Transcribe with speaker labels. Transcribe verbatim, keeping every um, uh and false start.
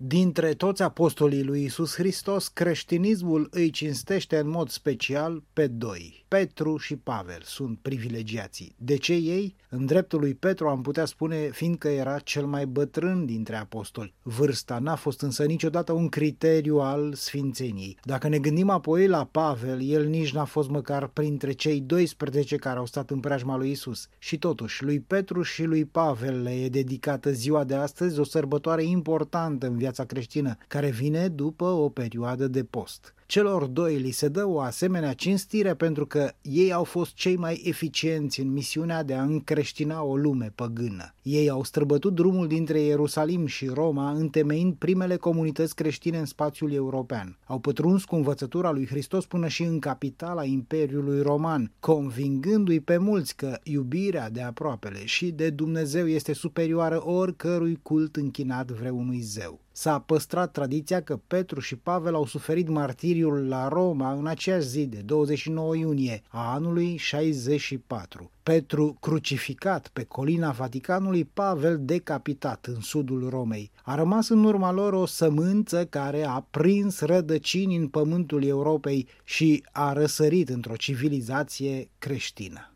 Speaker 1: Dintre toți apostolii lui Iisus Hristos, creștinismul îi cinstește în mod special pe doi. Petru și Pavel sunt privilegiații. De ce ei? În dreptul lui Petru am putea spune fiindcă era cel mai bătrân dintre apostoli. Vârsta n-a fost însă niciodată un criteriu al sfințeniei. Dacă ne gândim apoi la Pavel, el nici n-a fost măcar printre cei doisprezece care au stat în preajma lui Iisus. Și totuși, lui Petru și lui Pavel le e dedicată ziua de astăzi, o sărbătoare importantă în viața creștină, care vine după o perioadă de post. Celor doi li se dă o asemenea cinstire pentru că ei au fost cei mai eficienți în misiunea de a încreștina o lume păgână. Ei au străbătut drumul dintre Ierusalim și Roma, întemeind primele comunități creștine în spațiul european. Au pătruns cu învățătura lui Hristos până și în capitala Imperiului Roman, convingându-i pe mulți că iubirea de aproapele și de Dumnezeu este superioară oricărui cult închinat vreunui zeu. S-a păstrat tradiția că Petru și Pavel au suferit martiriul la Roma în aceeași zi de douăzeci și nouă iunie a anului șaizeci și patru. Petru crucificat pe colina Vaticanului, Pavel decapitat în sudul Romei. A rămas în urma lor o sămânță care a prins rădăcini în pământul Europei și a răsărit într-o civilizație creștină.